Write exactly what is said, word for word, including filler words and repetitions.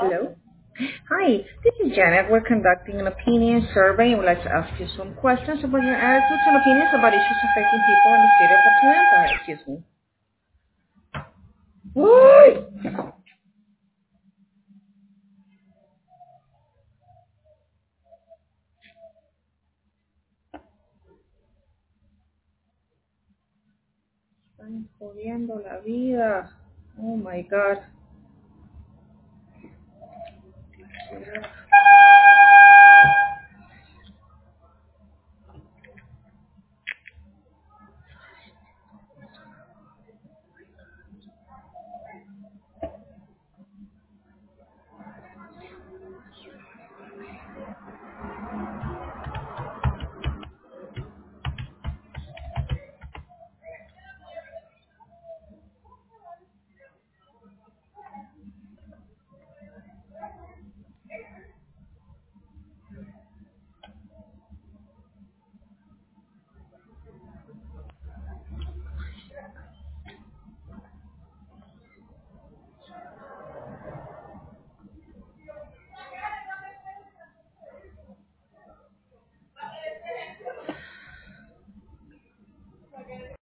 Hello. Hi, this is Janet. We're conducting an opinion survey and would like to ask you some questions about your attitudes and opinions about issues affecting people in the state of Atlanta. Excuse me. Uy, están jodiendo la vida. Oh my God.